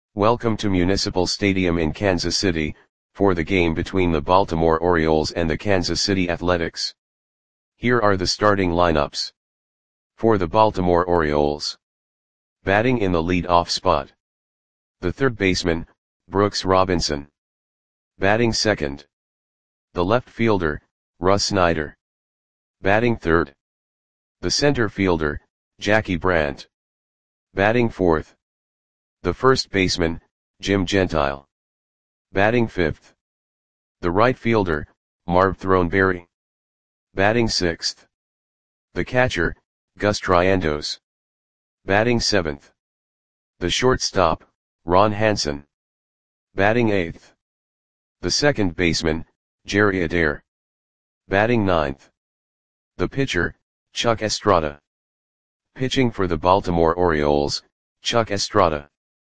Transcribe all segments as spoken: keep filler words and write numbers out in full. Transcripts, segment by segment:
Welcome to Municipal Stadium in Kansas City, for the game between the Baltimore Orioles and the Kansas City Athletics. Here are the starting lineups. For the Baltimore Orioles. Batting in the lead-off spot. The third baseman, Brooks Robinson. Batting second. The left fielder, Russ Snyder. Batting third. The center fielder, Jackie Brandt. Batting fourth. The first baseman, Jim Gentile. Batting fifth. The right fielder, Marv Throneberry. Batting sixth. The catcher, Gus Triandos. Batting seventh. The shortstop, Ron Hansen. Batting eighth. The second baseman, Jerry Adair. Batting ninth. The pitcher, Chuck Estrada. Pitching for the Baltimore Orioles, Chuck Estrada.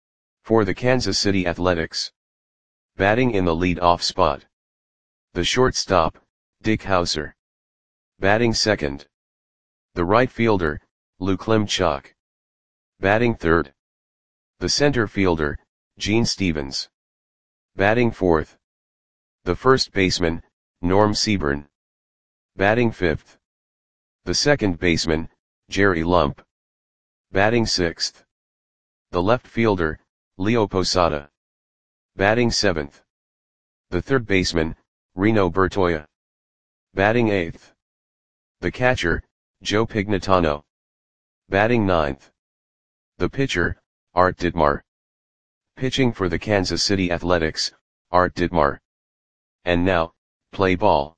For the Kansas City Athletics. Batting in the lead-off spot. The shortstop, Dick Howser. Batting second. The right fielder, Lou Klimchak. Batting third. The center fielder, Gene Stevens. Batting fourth. The first baseman, Norm Seaburn. Batting fifth. The second baseman, Jerry Lump. Batting sixth. The left fielder, Leo Posada. Batting seventh. The third baseman, Reno Bertoia. Batting eighth. The catcher, Joe Pignatano. Batting ninth. The pitcher, Art Ditmar. Pitching for the Kansas City Athletics, Art Ditmar. And now, play ball.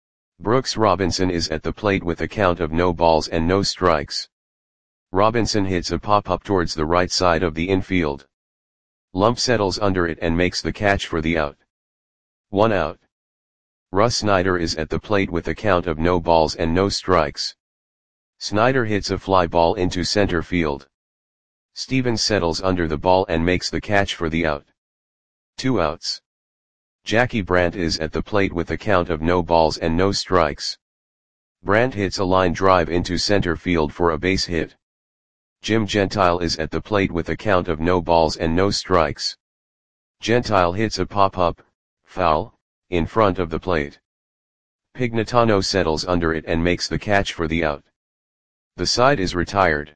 Brooks Robinson is at the plate with a count of no balls and no strikes. Robinson hits a pop-up towards the right side of the infield. Lump settles under it and makes the catch for the out. One out. Russ Snyder is at the plate with a count of no balls and no strikes. Snyder hits a fly ball into center field. Stevens settles under the ball and makes the catch for the out. Two outs. Jackie Brandt is at the plate with a count of no balls and no strikes. Brandt hits a line drive into center field for a base hit. Jim Gentile is at the plate with a count of no balls and no strikes. Gentile hits a pop-up, foul, in front of the plate. Pignatano settles under it and makes the catch for the out. The side is retired.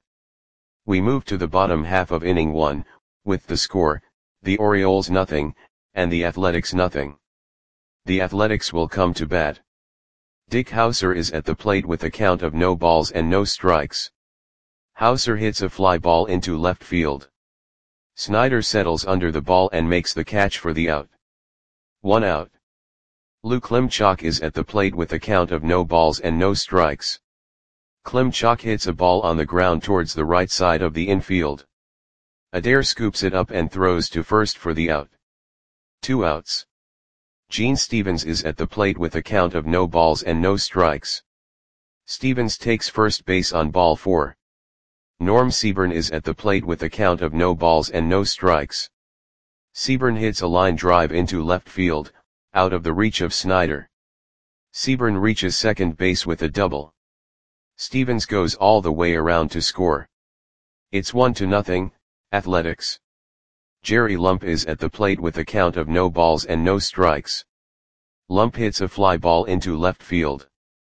We move to the bottom half of inning one, with the score, the Orioles nothing, and the Athletics nothing. The Athletics will come to bat. Dick Howser is at the plate with a count of no balls and no strikes. Howser hits a fly ball into left field. Snyder settles under the ball and makes the catch for the out. One out. Lou Klimchak is at the plate with a count of no balls and no strikes. Klimchak hits a ball on the ground towards the right side of the infield. Adair scoops it up and throws to first for the out. Two outs. Gene Stevens is at the plate with a count of no balls and no strikes. Stevens takes first base on ball four. Norm Seaburn is at the plate with a count of no balls and no strikes. Seaburn hits a line drive into left field, out of the reach of Snyder. Seaburn reaches second base with a double. Stevens goes all the way around to score. It's one to nothing, Athletics. Jerry Lump is at the plate with a count of no balls and no strikes. Lump hits a fly ball into left field.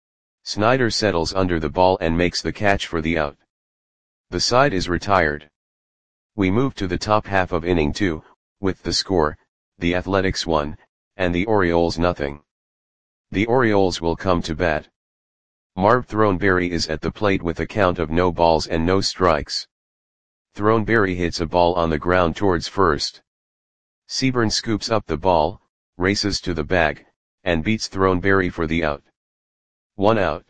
Snyder settles under the ball and makes the catch for the out. The side is retired. We move to the top half of inning two, with the score, the Athletics one, and the Orioles nothing. The Orioles will come to bat. Marv Throneberry is at the plate with a count of no balls and no strikes. Throneberry hits a ball on the ground towards first. Seaburn scoops up the ball, races to the bag, and beats Throneberry for the out. One out.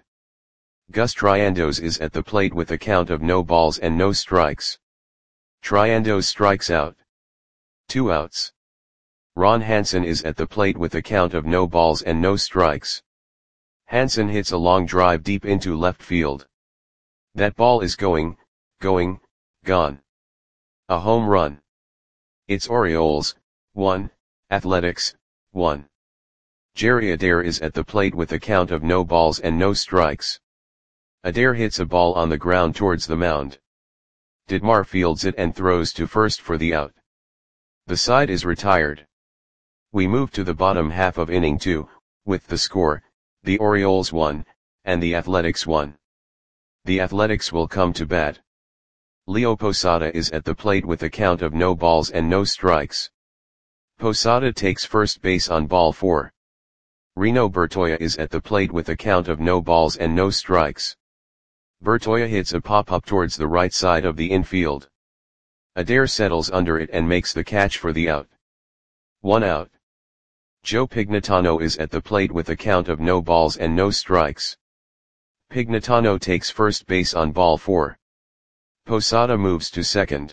Gus Triandos is at the plate with a count of no balls and no strikes. Triandos strikes out. Two outs. Ron Hansen is at the plate with a count of no balls and no strikes. Hansen hits a long drive deep into left field. That ball is going, going, gone. A home run. It's Orioles, one, Athletics, one. Jerry Adair is at the plate with a count of no balls and no strikes. Adair hits a ball on the ground towards the mound. Ditmar fields it and throws to first for the out. The side is retired. We move to the bottom half of inning two, with the score, the Orioles one, and the Athletics one. The Athletics will come to bat. Leo Posada is at the plate with a count of no balls and no strikes. Posada takes first base on ball four. Reno Bertoya is at the plate with a count of no balls and no strikes. Bertoya hits a pop-up towards the right side of the infield. Adair settles under it and makes the catch for the out. One out. Joe Pignatano is at the plate with a count of no balls and no strikes. Pignatano takes first base on ball four. Posada moves to second.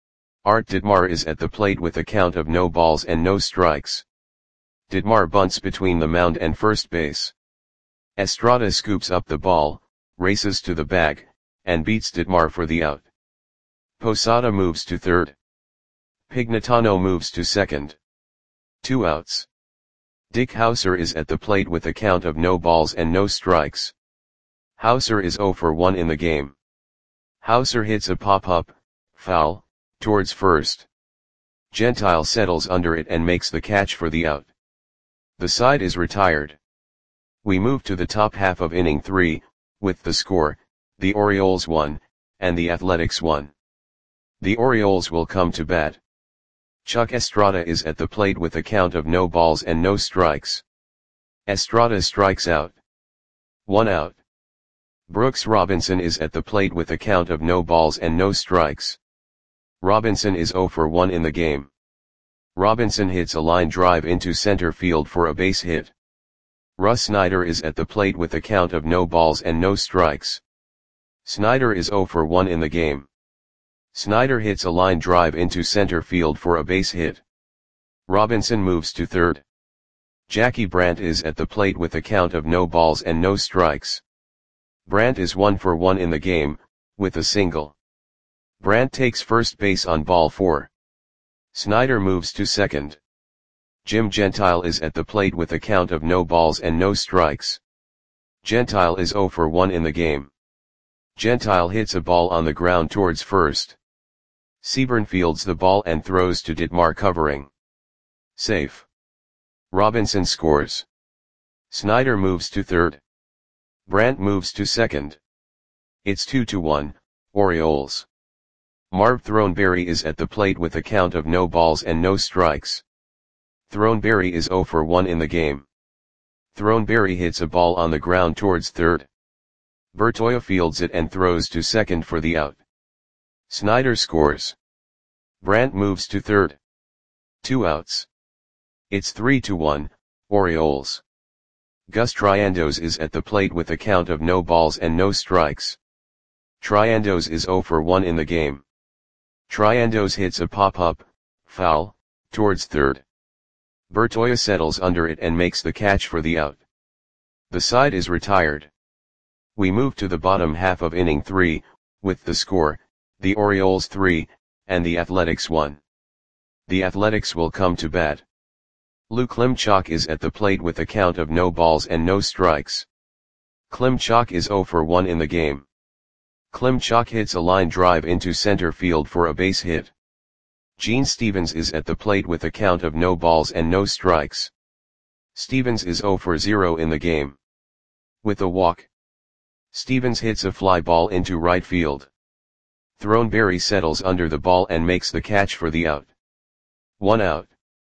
Art Ditmar is at the plate with a count of no balls and no strikes. Ditmar bunts between the mound and first base. Estrada scoops up the ball, races to the bag, and beats Ditmar for the out. Posada moves to third. Pignatano moves to second. Two outs. Dick Hauser is at the plate with a count of no balls and no strikes. Hauser is oh for one in the game. Hauser hits a pop-up, foul, towards first. Gentile settles under it and makes the catch for the out. The side is retired. We move to the top half of inning three, with the score, the Orioles one, and the Athletics one. The Orioles will come to bat. Chuck Estrada is at the plate with a count of no balls and no strikes. Estrada strikes out. One out. Brooks Robinson is at the plate with a count of no balls and no strikes. Robinson is oh for one in the game. Robinson hits a line drive into center field for a base hit. Russ Snyder is at the plate with a count of no balls and no strikes. Snyder is oh for one in the game. Snyder hits a line drive into center field for a base hit. Robinson moves to third. Jackie Brandt is at the plate with a count of no balls and no strikes. Brandt is one for one in the game, with a single. Brandt takes first base on ball four. Snyder moves to second. Jim Gentile is at the plate with a count of no balls and no strikes. Gentile is oh for one in the game. Gentile hits a ball on the ground towards first. Seaburn fields the ball and throws to Ditmar covering. Safe. Robinson scores. Snyder moves to third. Brandt moves to second. It's two to one, Orioles. Marv Throneberry is at the plate with a count of no balls and no strikes. Throneberry is oh for one in the game. Throneberry hits a ball on the ground towards third. Bertoya fields it and throws to second for the out. Snyder scores. Brandt moves to third. Two outs. It's three to one, Orioles. Gus Triandos is at the plate with a count of no balls and no strikes. Triandos is oh for one in the game. Triandos hits a pop-up, foul, towards third. Bertoya settles under it and makes the catch for the out. The side is retired. We move to the bottom half of inning three, with the score, the Orioles three, and the Athletics one. The Athletics will come to bat. Lou Klimchak is at the plate with a count of no balls and no strikes. Klimchak is oh for one in the game. Klimchak hits a line drive into center field for a base hit. Gene Stevens is at the plate with a count of no balls and no strikes. Stevens is oh for zero in the game. With a walk. Stevens hits a fly ball into right field. Throneberry settles under the ball and makes the catch for the out. One out.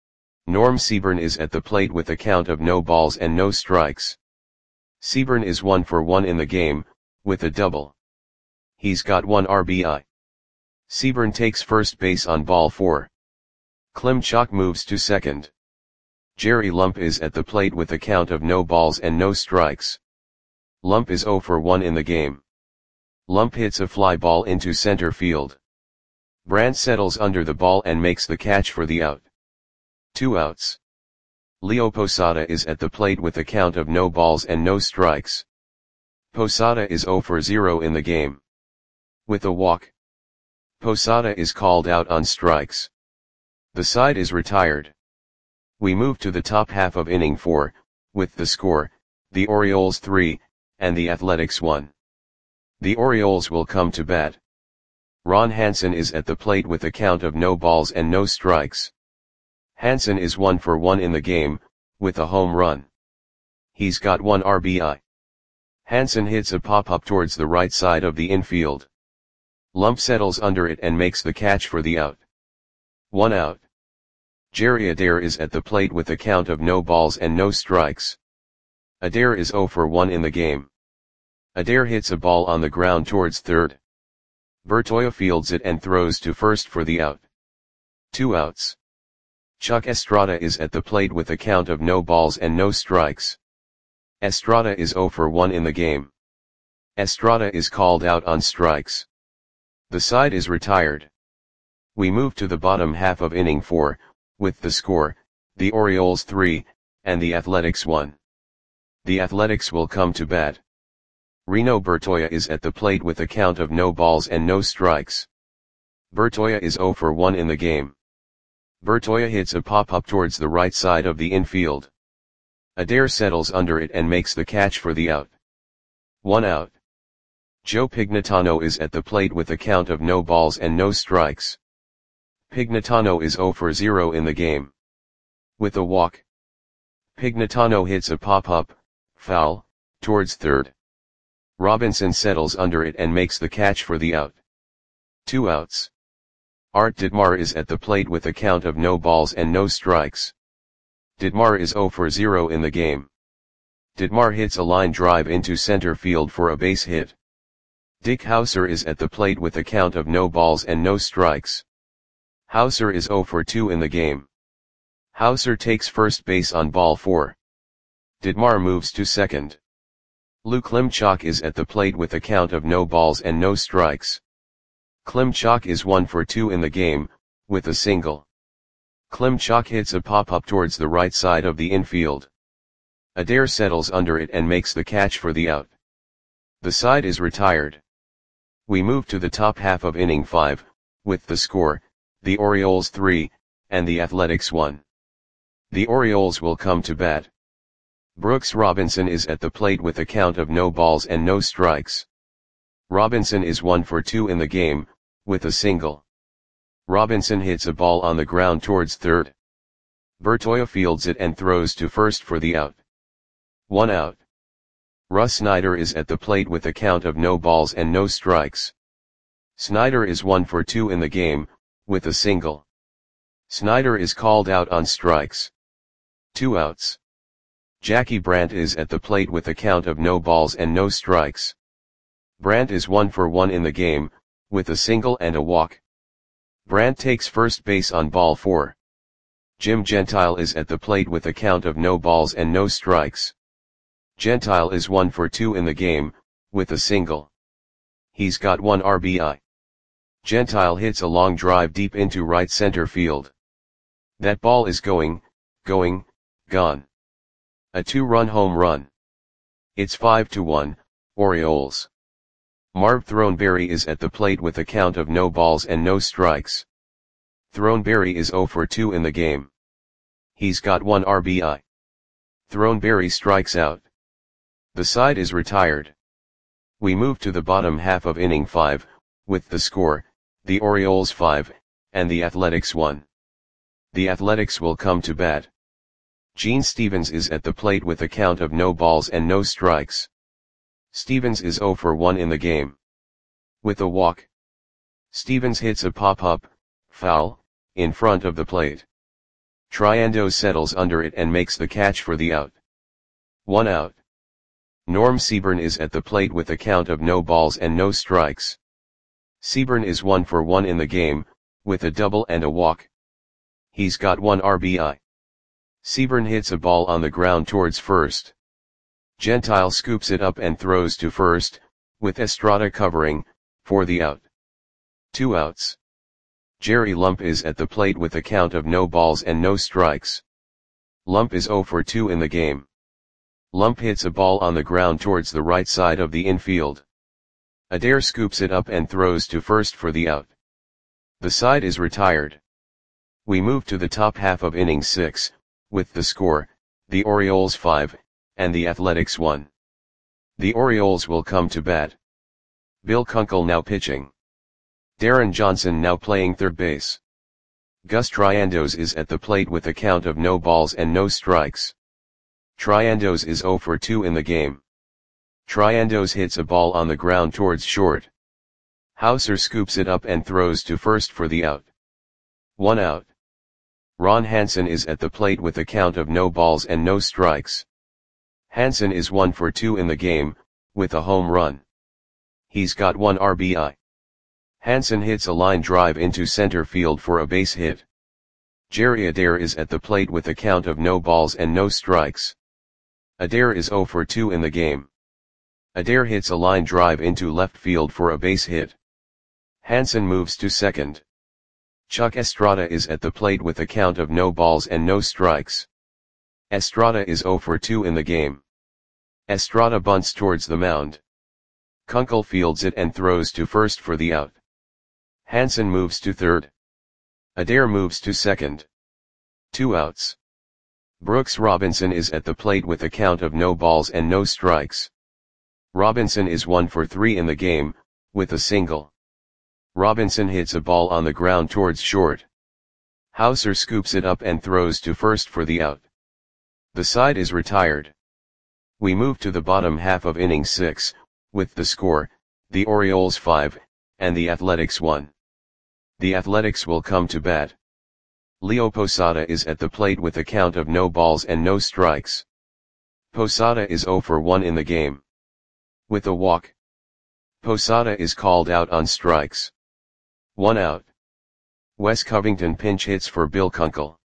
Norm Seaburn is at the plate with a count of no balls and no strikes. Seaburn is one for one in the game, with a double. He's got one R B I. Seaburn takes first base on ball four. Klimchak moves to second. Jerry Lump is at the plate with a count of no balls and no strikes. Lump is oh for one in the game. Lump hits a fly ball into center field. Brandt settles under the ball and makes the catch for the out. Two outs. Leo Posada is at the plate with a count of no balls and no strikes. Posada is oh for zero in the game. With a walk. Posada is called out on strikes. The side is retired. We move to the top half of inning four, with the score, the Orioles three, and the Athletics one. The Orioles will come to bat. Ron Hansen is at the plate with a count of no balls and no strikes. Hansen is one for one in the game, with a home run. He's got one R B I. Hansen hits a pop-up towards the right side of the infield. Lump settles under it and makes the catch for the out. One out. Jerry Adair is at the plate with a count of no balls and no strikes. Adair is zero for one in the game. Adair hits a ball on the ground towards third. Bertoia fields it and throws to first for the out. Two outs. Chuck Estrada is at the plate with a count of no balls and no strikes. Estrada is zero for one in the game. Estrada is called out on strikes. The side is retired. We move to the bottom half of inning four, with the score, the Orioles three, and the Athletics one. The Athletics will come to bat. Reno Bertoia is at the plate with a count of no balls and no strikes. Bertoia is zero for one in the game. Bertoia hits a pop-up towards the right side of the infield. Adair settles under it and makes the catch for the out. One out. Joe Pignatano is at the plate with a count of no balls and no strikes. Pignatano is zero for zero in the game. With a walk, Pignatano hits a pop-up, foul, towards third. Robinson settles under it and makes the catch for the out. Two outs. Art Ditmar is at the plate with a count of no balls and no strikes. Ditmar is zero for zero in the game. Ditmar hits a line drive into center field for a base hit. Dick Hauser is at the plate with a count of no balls and no strikes. Hauser is zero for two in the game. Hauser takes first base on ball four. Ditmar moves to second. Lou Klimchak is at the plate with a count of no balls and no strikes. Klimchak is one for two in the game, with a single. Klimchak hits a pop-up towards the right side of the infield. Adair settles under it and makes the catch for the out. The side is retired. We move to the top half of inning five, with the score, the Orioles three, and the Athletics one. The Orioles will come to bat. Brooks Robinson is at the plate with a count of no balls and no strikes. Robinson is one for two in the game, with a single. Robinson hits a ball on the ground towards third. Bertoia fields it and throws to first for the out. One out. Russ Snyder is at the plate with a count of no balls and no strikes. Snyder is one for two in the game, with a single. Snyder is called out on strikes. Two outs. Jackie Brandt is at the plate with a count of no balls and no strikes. Brandt is one for one in the game, with a single and a walk. Brandt takes first base on ball four. Jim Gentile is at the plate with a count of no balls and no strikes. Gentile is one for two in the game, with a single. He's got one R B I. Gentile hits a long drive deep into right center field. That ball is going, going, gone. A two-run home run. It's five to one, Orioles. Marv Throneberry is at the plate with a count of no balls and no strikes. Throneberry is zero for two in the game. He's got one R B I. Throneberry strikes out. The side is retired. We move to the bottom half of inning five, with the score, the Orioles five, and the Athletics one. The Athletics will come to bat. Gene Stevens is at the plate with a count of no balls and no strikes. Stevens is zero for one in the game. With a walk, Stevens hits a pop-up, foul, in front of the plate. Triando settles under it and makes the catch for the out. One out. Norm Seaburn is at the plate with a count of no balls and no strikes. Seaburn is one for one in the game, with a double and a walk. He's got one R B I. Seaburn hits a ball on the ground towards first. Gentile scoops it up and throws to first, with Estrada covering, for the out. Two outs. Jerry Lump is at the plate with a count of no balls and no strikes. Lump is zero for two in the game. Lump hits a ball on the ground towards the right side of the infield. Adair scoops it up and throws to first for the out. The side is retired. We move to the top half of inning six, with the score, the Orioles five, and the Athletics one. The Orioles will come to bat. Bill Kunkel now pitching. Darren Johnson now playing third base. Gus Triandos is at the plate with a count of no balls and no strikes. Triandos is zero for two in the game. Triandos hits a ball on the ground towards short. Hauser scoops it up and throws to first for the out. One out. Ron Hansen is at the plate with a count of no balls and no strikes. Hansen is one for two in the game, with a home run. He's got one R B I. Hansen hits a line drive into center field for a base hit. Jerry Adair is at the plate with a count of no balls and no strikes. Adair is zero for two in the game. Adair hits a line drive into left field for a base hit. Hansen moves to second. Chuck Estrada is at the plate with a count of no balls and no strikes. Estrada is zero for two in the game. Estrada bunts towards the mound. Kunkel fields it and throws to first for the out. Hansen moves to third. Adair moves to second. Two outs. Brooks Robinson is at the plate with a count of no balls and no strikes. Robinson is one for three in the game, with a single. Robinson hits a ball on the ground towards short. Hauser scoops it up and throws to first for the out. The side is retired. We move to the bottom half of inning six, with the score, the Orioles five, and the Athletics one. The Athletics will come to bat. Leo Posada is at the plate with a count of no balls and no strikes. Posada is zero for one in the game. With a walk. Posada is called out on strikes. One out. Wes Covington pinch hits for Bill Kunkel.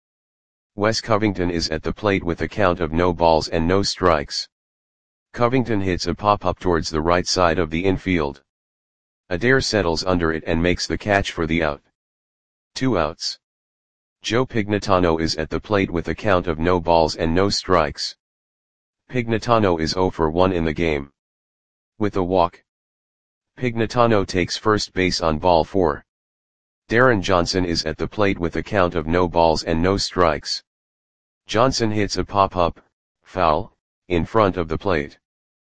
Wes Covington is at the plate with a count of no balls and no strikes. Covington hits a pop-up towards the right side of the infield. Adair settles under it and makes the catch for the out. Two outs. Joe Pignatano is at the plate with a count of no balls and no strikes. Pignatano is zero for one in the game. With a walk. Pignatano takes first base on ball four. Darren Johnson is at the plate with a count of no balls and no strikes. Johnson hits a pop-up, foul, in front of the plate.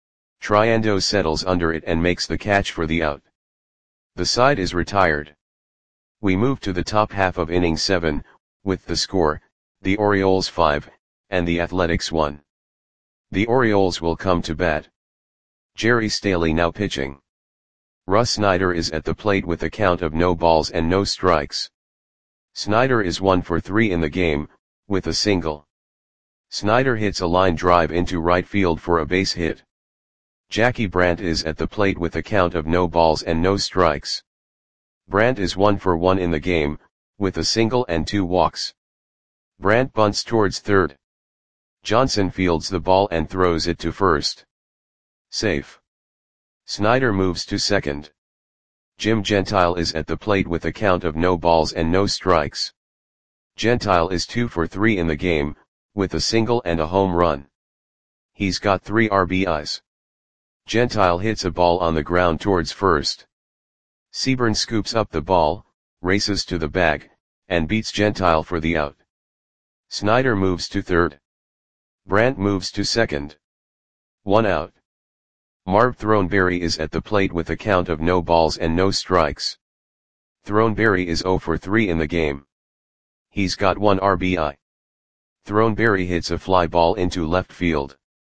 Triandos settles under it and makes the catch for the out. The side is retired. We move to the top half of inning seven, with the score, the Orioles five, and the Athletics one. The Orioles will come to bat. Jerry Staley now pitching. Russ Snyder is at the plate with a count of no balls and no strikes. Snyder is one for three in the game, with a single. Snyder hits a line drive into right field for a base hit. Jackie Brandt is at the plate with a count of no balls and no strikes. Brandt is one for one in the game, with a single and two walks. Brandt bunts towards third. Johnson fields the ball and throws it to first. Safe. Snyder moves to second. Jim Gentile is at the plate with a count of no balls and no strikes. Gentile is two for three in the game, with a single and a home run. He's got three R B Is. Gentile hits a ball on the ground towards first. Seaburn scoops up the ball, races to the bag, and beats Gentile for the out. Snyder moves to third. Brandt moves to second. One out. Marv Throneberry is at the plate with a count of no balls and no strikes. Throneberry is zero for three in the game. He's got one R B I. Throneberry hits a fly ball into left field.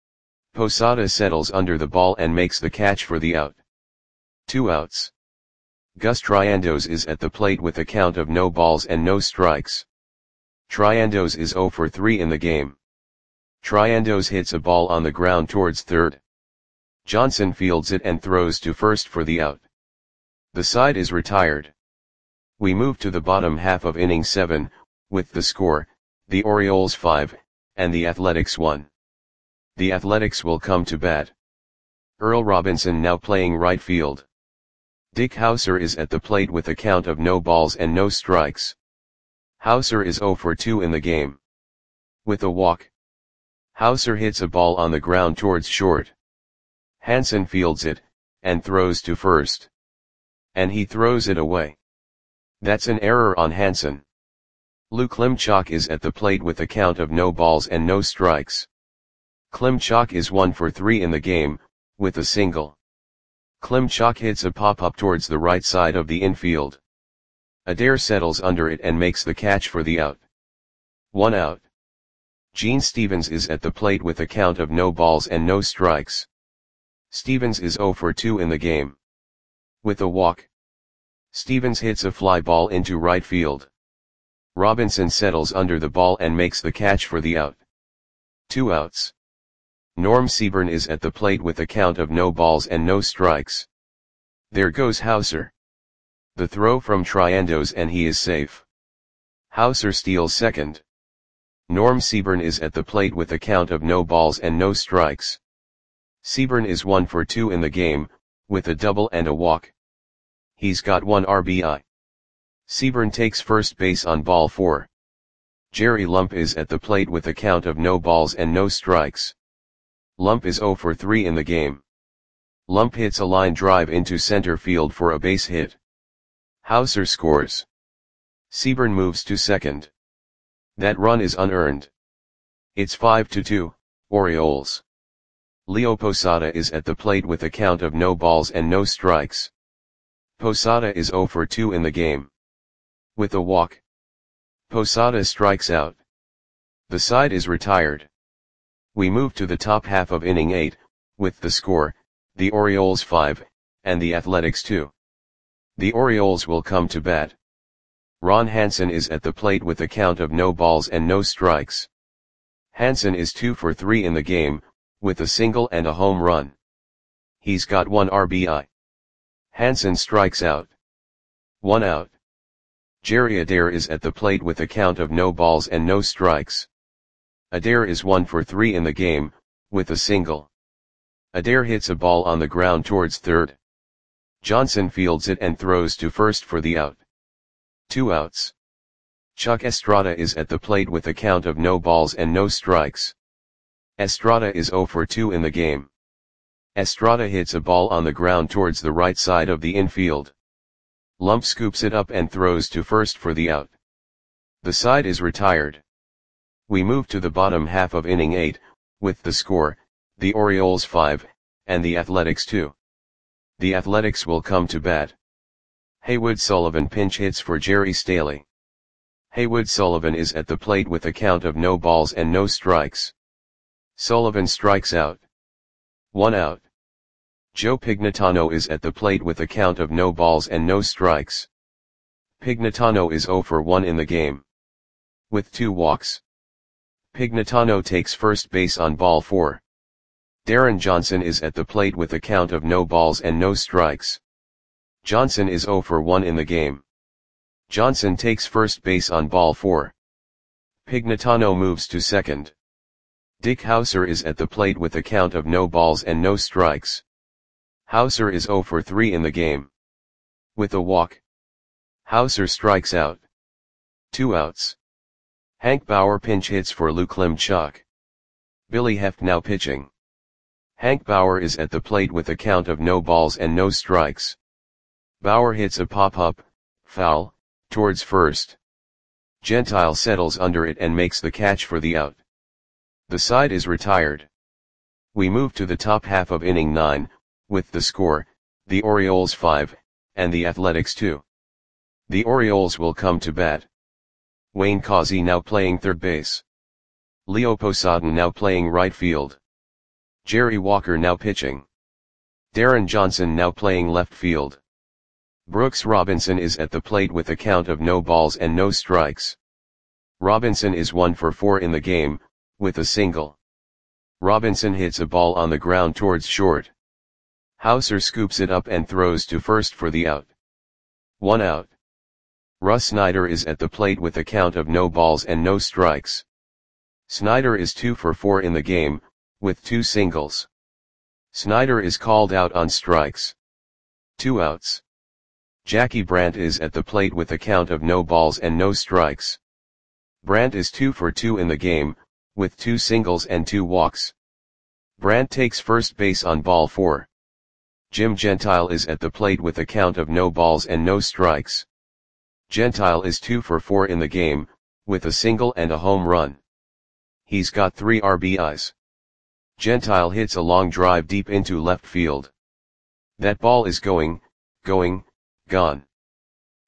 Posada settles under the ball and makes the catch for the out. Two outs. Gus Triandos is at the plate with a count of no balls and no strikes. Triandos is zero for three in the game. Triandos hits a ball on the ground towards third. Johnson fields it and throws to first for the out. The side is retired. We move to the bottom half of inning seven, with the score, the Orioles five, and the Athletics one. The Athletics will come to bat. Earl Robinson now playing right field. Dick Hauser is at the plate with a count of no balls and no strikes. Hauser is zero for two in the game. With a walk. Hauser hits a ball on the ground towards short. Hansen fields it, and throws to first. And he throws it away. That's an error on Hansen. Lou Klimchak is at the plate with a count of no balls and no strikes. Klimchak is one for three in the game, with a single. Klimchak hits a pop-up towards the right side of the infield. Adair settles under it and makes the catch for the out. One out. Gene Stevens is at the plate with a count of no balls and no strikes. Stevens is zero for two in the game. With a walk, Stevens hits a fly ball into right field. Robinson settles under the ball and makes the catch for the out. Two outs. Norm Seaburn is at the plate with a count of no balls and no strikes. There goes Hauser. The throw from Triendos and he is safe. Hauser steals second. Norm Seaburn is at the plate with a count of no balls and no strikes. Seaburn is one for two in the game, with a double and a walk. He's got one R B I. Seaburn takes first base on ball four. Jerry Lump is at the plate with a count of no balls and no strikes. Lump is zero for three in the game. Lump hits a line drive into center field for a base hit. Hauser scores. Seaburn moves to second. That run is unearned. It's five to two, Orioles. Leo Posada is at the plate with a count of no balls and no strikes. Posada is zero for two in the game. With a walk, Posada strikes out. The side is retired. We move to the top half of inning eight, with the score, the Orioles five, and the Athletics two. The Orioles will come to bat. Ron Hansen is at the plate with a count of no balls and no strikes. Hansen is two for three in the game, with a single and a home run. He's got one R B I. Hansen strikes out. One out. Jerry Adair is at the plate with a count of no balls and no strikes. Adair is one for three in the game, with a single. Adair hits a ball on the ground towards third. Johnson fields it and throws to first for the out. Two outs. Chuck Estrada is at the plate with a count of no balls and no strikes. Estrada is zero for two in the game. Estrada hits a ball on the ground towards the right side of the infield. Lump scoops it up and throws to first for the out. The side is retired. We move to the bottom half of inning eight, with the score, the Orioles five, and the Athletics two. The Athletics will come to bat. Haywood Sullivan pinch hits for Jerry Staley. Haywood Sullivan is at the plate with a count of no balls and no strikes. Sullivan strikes out. One out. Joe Pignatano is at the plate with a count of no balls and no strikes. Pignatano is zero for one in the game. With two walks, Pignatano takes first base on ball four. Darren Johnson is at the plate with a count of no balls and no strikes. Johnson is zero for one in the game. Johnson takes first base on ball four. Pignatano moves to second. Dick Hauser is at the plate with a count of no balls and no strikes. Hauser is zero for three in the game. With a walk, Hauser strikes out. Two outs. Hank Bauer pinch hits for Lou Klimchuk. Billy Heft now pitching. Hank Bauer is at the plate with a count of no balls and no strikes. Bauer hits a pop-up, foul, towards first. Gentile settles under it and makes the catch for the out. The side is retired. We move to the top half of inning nine, with the score, the Orioles five, and the Athletics two. The Orioles will come to bat. Wayne Causey now playing third base. Leo Posada now playing right field. Jerry Walker now pitching. Darren Johnson now playing left field. Brooks Robinson is at the plate with a count of no balls and no strikes. Robinson is one for four in the game, with a single. Robinson hits a ball on the ground towards short. Hauser scoops it up and throws to first for the out. One out. Russ Snyder is at the plate with a count of no balls and no strikes. Snyder is two for four in the game, with two singles. Snyder is called out on strikes. Two outs. Jackie Brandt is at the plate with a count of no balls and no strikes. Brandt is two for two in the game, with two singles and two walks. Brandt takes first base on ball four. Jim Gentile is at the plate with a count of no balls and no strikes. Gentile is two for four in the game, with a single and a home run. He's got three R B Is. Gentile hits a long drive deep into left field. That ball is going, going, gone.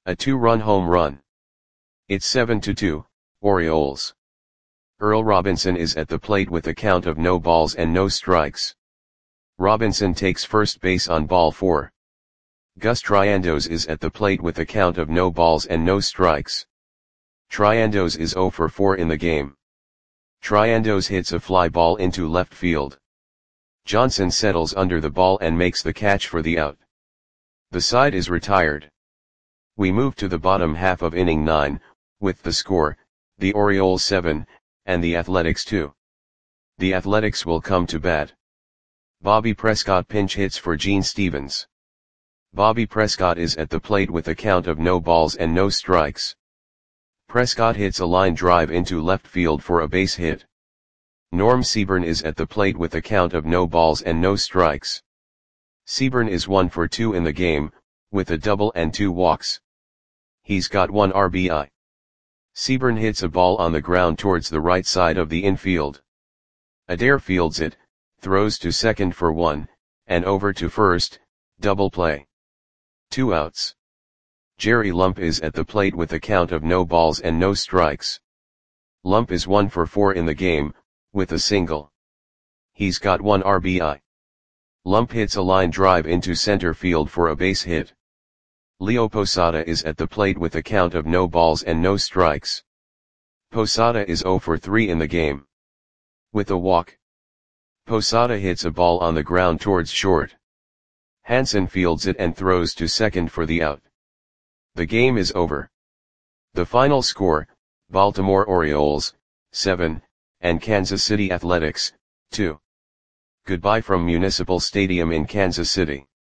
A two-run home run. It's seven to two, Orioles. Earl Robinson is at the plate with a count of no balls and no strikes. Robinson takes first base on ball four. Gus Triandos is at the plate with a count of no balls and no strikes. Triandos is zero for four in the game. Triandos hits a fly ball into left field. Johnson settles under the ball and makes the catch for the out. The side is retired. We move to the bottom half of inning nine, with the score, the Orioles seven, and the Athletics two. The Athletics will come to bat. Bobby Prescott pinch hits for Gene Stevens. Bobby Prescott is at the plate with a count of no balls and no strikes. Prescott hits a line drive into left field for a base hit. Norm Seaburn is at the plate with a count of no balls and no strikes. Seaburn is one for two in the game, with a double and two walks. He's got one R B I. Seaburn hits a ball on the ground towards the right side of the infield. Adair fields it, throws to second for one, and over to first, double play. Two outs. Jerry Lump is at the plate with a count of no balls and no strikes. Lump is one for four in the game, with a single. He's got one R B I. Lump hits a line drive into center field for a base hit. Leo Posada is at the plate with a count of no balls and no strikes. Posada is zero for three in the game. With a walk. Posada hits a ball on the ground towards short. Hansen fields it and throws to second for the out. The game is over. The final score, Baltimore Orioles, seven, and Kansas City Athletics, two. Goodbye from Municipal Stadium in Kansas City.